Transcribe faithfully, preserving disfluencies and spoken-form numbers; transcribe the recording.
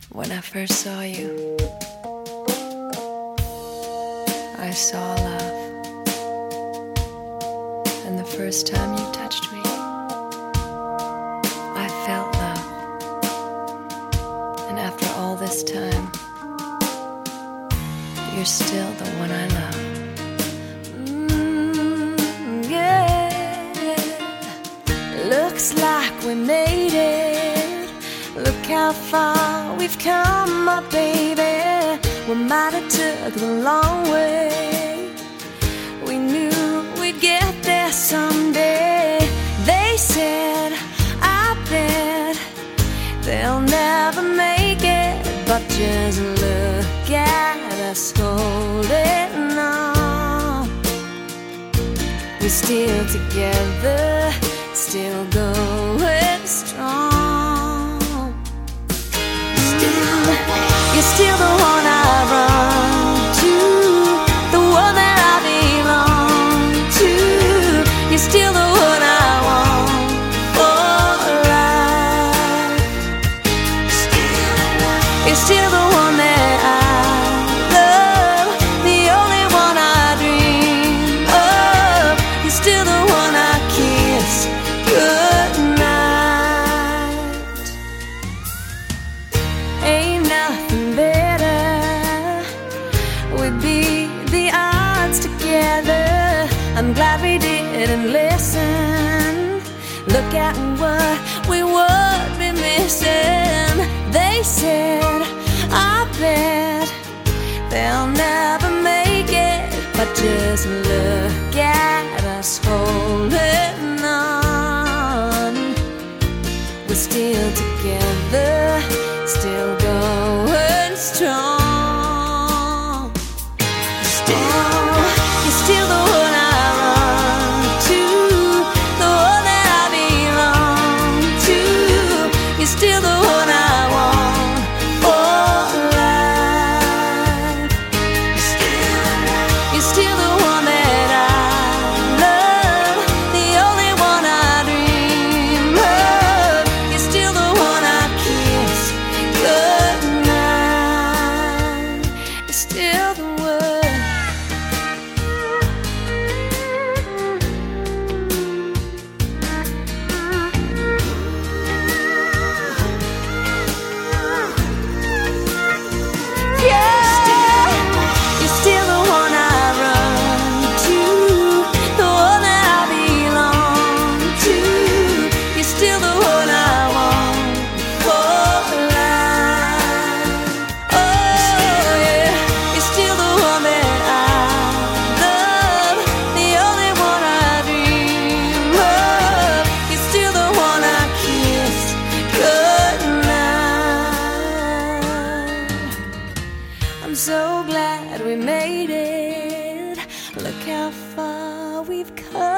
When I first saw you, I saw love. And the first time you touched me, I felt love. And after all this time, you're still the one I love. Mm, yeah. Looks like we made it. Look how far we've come, my baby. We might have took the long way. We knew we'd get there someday. They said, I bet they'll never make it. But just look at us holding on. We're still together, still going strong. Still, you're still the one I run to, the one that I belong to. You're still the one I want for life. You're still the one that I love, the only one I dream of. You're still the one I kiss goodnight. Ain't nothing better. We'd beat the odds together. I'm glad we didn't listen. Look at what we would be missing. They said, I bet they'll never make it. But just look at us holding on. We're still together, still going strong. Still, you're still the one I run to, the one that I belong to. You're still the one I want for life. You're still the one that I love, the only one I dream of. You're still the one I kiss goodnight. You're still the one. I'm so glad we made it. Look how far we've come.